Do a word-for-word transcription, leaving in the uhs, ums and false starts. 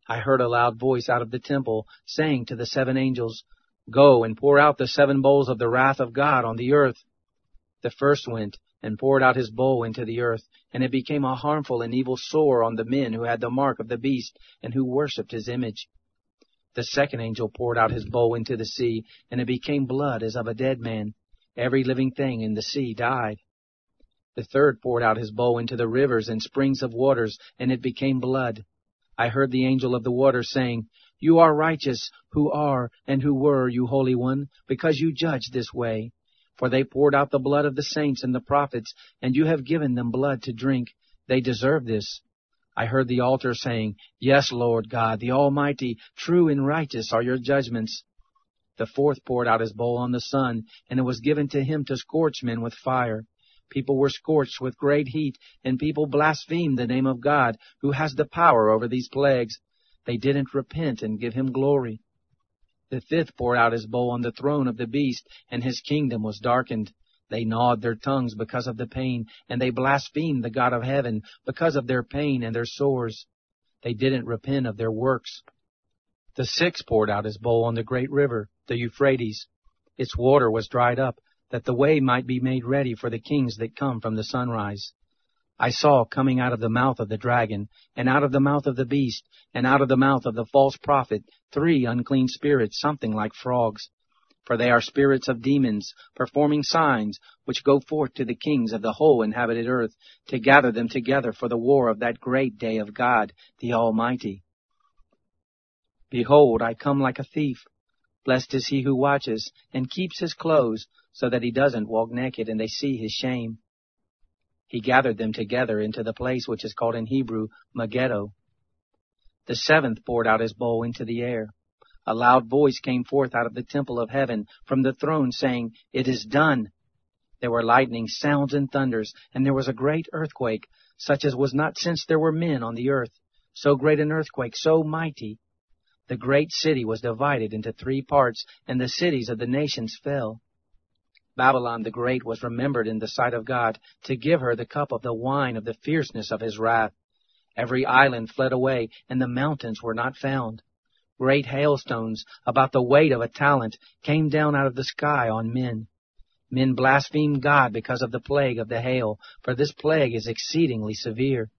I heard a loud voice out of the temple, saying to the seven angels, Go and pour out the seven bowls of the wrath of God on the earth. The first went and poured out his bowl into the earth, and it became a harmful and evil sore on the men who had the mark of the beast and who worshipped his image. The second angel poured out his bowl into the sea, and it became blood as of a dead man. Every living thing in the sea died. The third poured out his bowl into the rivers and springs of waters, and it became blood. I heard the angel of the water saying, You are righteous, who are and who were, you Holy One, because you judge this way. For they poured out the blood of the saints and the prophets, and you have given them blood to drink. They deserve this. I heard the altar saying, Yes, Lord God, the Almighty, true and righteous are your judgments. The fourth poured out his bowl on the sun, and it was given to him to scorch men with fire. People were scorched with great heat, and people blasphemed the name of God, who has the power over these plagues. They didn't repent and give him glory. The fifth poured out his bowl on the throne of the beast, and his kingdom was darkened. They gnawed their tongues because of the pain, and they blasphemed the God of heaven because of their pain and their sores. They didn't repent of their works. The sixth poured out his bowl on the great river, the Euphrates. Its water was dried up, that the way might be made ready for the kings that come from the sunrise. I saw coming out of the mouth of the dragon, and out of the mouth of the beast, and out of the mouth of the false prophet, three unclean spirits, something like frogs. For they are spirits of demons, performing signs, which go forth to the kings of the whole inhabited earth, to gather them together for the war of that great day of God, the Almighty. Behold, I come like a thief. Blessed is he who watches, and keeps his clothes, so that he doesn't walk naked and they see his shame. He gathered them together into the place which is called in Hebrew Megiddo. The seventh poured out his bowl into the air. A loud voice came forth out of the temple of heaven from the throne, saying, It is done. There were lightning, sounds, and thunders, and there was a great earthquake, such as was not since there were men on the earth. So great an earthquake, so mighty. The great city was divided into three parts, and the cities of the nations fell. Babylon the Great was remembered in the sight of God, to give her the cup of the wine of the fierceness of his wrath. Every island fled away, and the mountains were not found. Great hailstones, about the weight of a talent, came down out of the sky on men. Men blasphemed God because of the plague of the hail, for this plague is exceedingly severe.